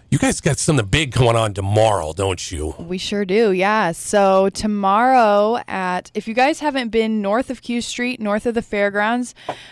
You guys got something big going on tomorrow, don't you? We sure do, yeah. So tomorrow if you guys haven't been north of Q Street, north of the fairgrounds,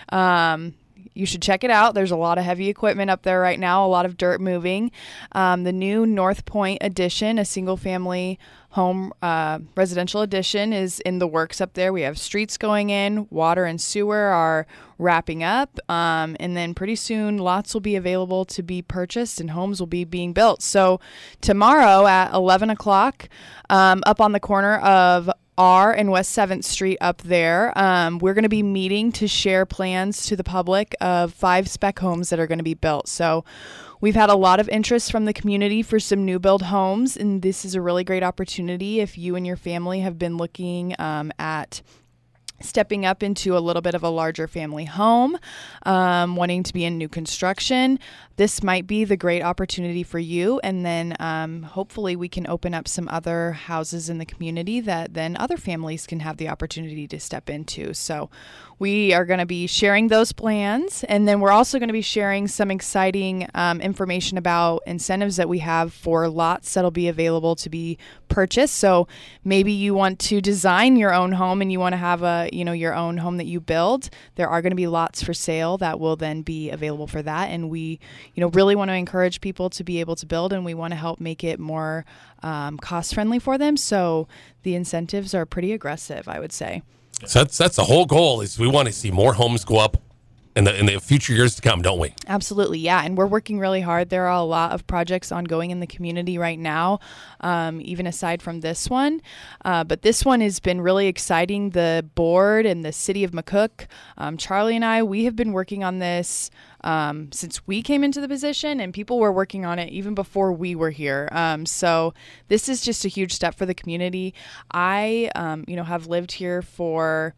you should check it out. There's a lot of heavy equipment up there right now, a lot of dirt moving. The new North Point addition, a single-family home residential addition, is in the works up there. We have streets going in, water and sewer are wrapping up, and then pretty soon lots will be available to be purchased and homes will be being built. So tomorrow at 11 o'clock, up on the corner of R and West 7th Street up there, we're going to be meeting to share plans to the public of 5 spec homes that are going to be built. So we've had a lot of interest from the community for some new build homes, and this is a really great opportunity if you and your family have been looking at stepping up into a little bit of a larger family home, wanting to be in new construction. This might be the great opportunity for you. And then hopefully we can open up some other houses in the community that then other families can have the opportunity to step into. So we are going to be sharing those plans. And then we're also going to be sharing some exciting information about incentives that we have for lots that'll be available to be purchased. So maybe you want to design your own home and you want to have your own home that you build. There are going to be lots for sale that will then be available for that. And we really want to encourage people to be able to build, and we want to help make it more cost friendly for them. So the incentives are pretty aggressive, I would say. So that's the whole goal, is we want to see more homes go up in the future years to come, don't we? Absolutely, yeah. And we're working really hard. There are a lot of projects ongoing in the community right now, even aside from this one. But this one has been really exciting. The board and the city of McCook, Charlie and I, we have been working on this since we came into the position, and people were working on it even before we were here. So this is just a huge step for the community. I, have lived here for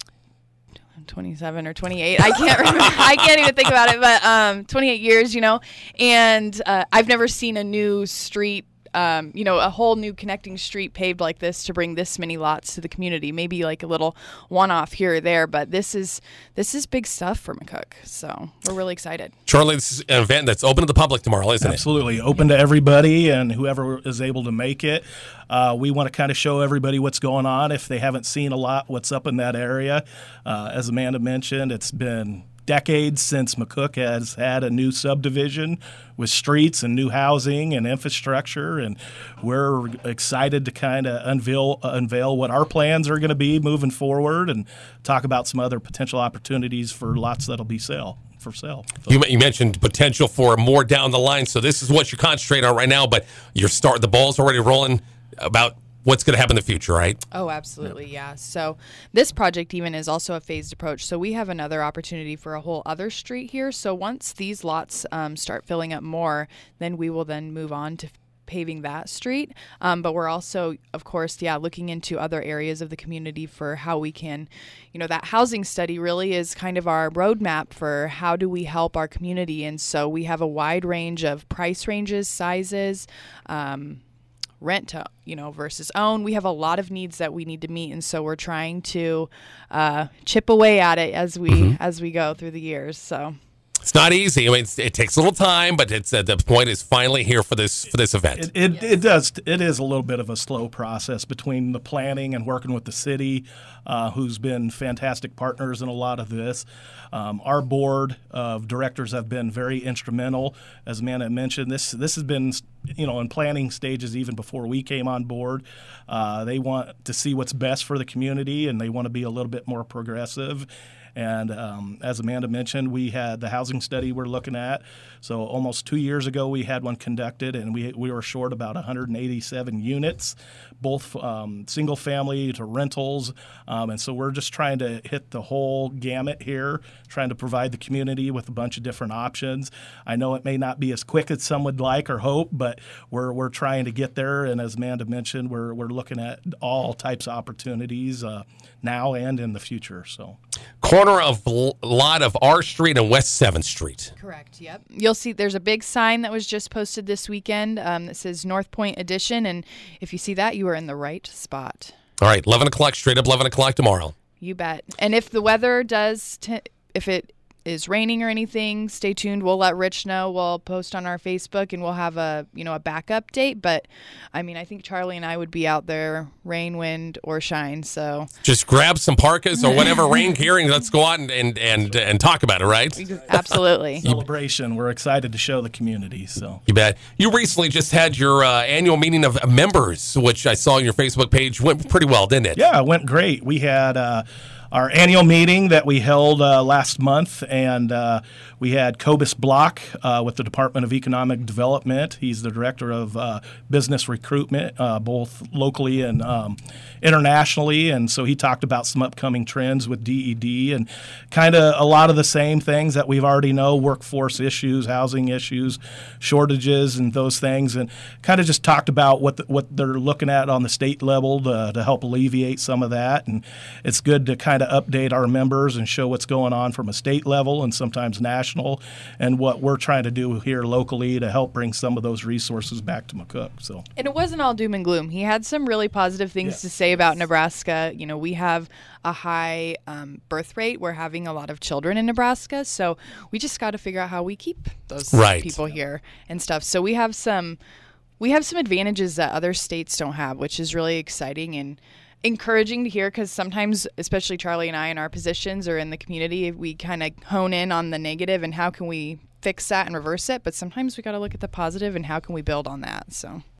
27 or 28. I can't remember. I can't even think about it, but 28 years, and I've never seen a new street, a whole new connecting street paved like this to bring this many lots to the community. Maybe like a little one-off here or there, but this is big stuff for McCook. So we're really excited. Charlie, this is an event that's open to the public tomorrow, isn't it? Absolutely. Open to everybody and whoever is able to make it. We want to kind of show everybody what's going on if they haven't seen a lot what's up in that area. As Amanda mentioned, it's been decades since McCook has had a new subdivision with streets and new housing and infrastructure, and we're excited to kind of unveil what our plans are going to be moving forward and talk about some other potential opportunities for lots that'll be for sale. So. You mentioned potential for more down the line, so this is what you're concentrating on right now, but the ball's already rolling about what's going to happen in the future, right? Oh, absolutely, yeah. So this project even is also a phased approach. So we have another opportunity for a whole other street here. So once these lots start filling up more, then we will then move on to paving that street. But we're also, of course, looking into other areas of the community for how we can, that housing study really is kind of our roadmap for how do we help our community. And so we have a wide range of price ranges, sizes, rent to versus own. We have a lot of needs that we need to meet, and so we're trying to chip away at it as we go through the years. So it's not easy. I mean, it takes a little time, but it's the point is finally here for this event. It does. It is a little bit of a slow process between the planning and working with the city, who's been fantastic partners in a lot of this. Our board of directors have been very instrumental. As Amanda mentioned, this has been in planning stages even before we came on board. They want to see what's best for the community, and they want to be a little bit more progressive. And as Amanda mentioned, we had the housing study we're looking at. So almost 2 years ago, we had one conducted, and we were short about 187 units, both single family to rentals. And so we're just trying to hit the whole gamut here, trying to provide the community with a bunch of different options. I know it may not be as quick as some would like or hope, but we're trying to get there. And as Amanda mentioned, we're looking at all types of opportunities now and in the future. So. Corner of lot of R Street and West 7th Street. Correct, yep. You'll see there's a big sign that was just posted this weekend that says North Point Edition, and if you see that, you are in the right spot. All right, 11 o'clock, straight up 11 o'clock tomorrow. You bet. And if the weather does, if it is raining or anything, stay tuned. We'll let Rich know. We'll post on our Facebook, and we'll have a backup date. But I mean, I think Charlie and I would be out there, rain, wind, or shine. So just grab some parkas or whatever rain gearing. Let's go out and talk about it, right? Absolutely. Celebration. We're excited to show the community. So you bet. You recently just had your annual meeting of members, which I saw on your Facebook page. Went pretty well, didn't it? Yeah, it went great. We had our annual meeting that we held last month, and we had Cobus Block with the Department of Economic Development. He's the director of business recruitment, both locally and internationally, and so he talked about some upcoming trends with DED and kind of a lot of the same things that we've already know: workforce issues, housing issues, shortages, and those things, and kind of just talked about what they're looking at on the state level to help alleviate some of that. And it's good to kind of update our members and show what's going on from a state level and sometimes national, and what we're trying to do here locally to help bring some of those resources back to McCook. So, and it wasn't all doom and gloom. He had some really positive things to say about Nebraska. You know, we have a high birth rate. We're having a lot of children in Nebraska, so we just got to figure out how we keep those people here and stuff. So we have some advantages that other states don't have, which is really exciting and encouraging to hear, because sometimes, especially Charlie and I in our positions or in the community, we kind of hone in on the negative and how can we fix that and reverse it. But sometimes we got to look at the positive and how can we build on that. So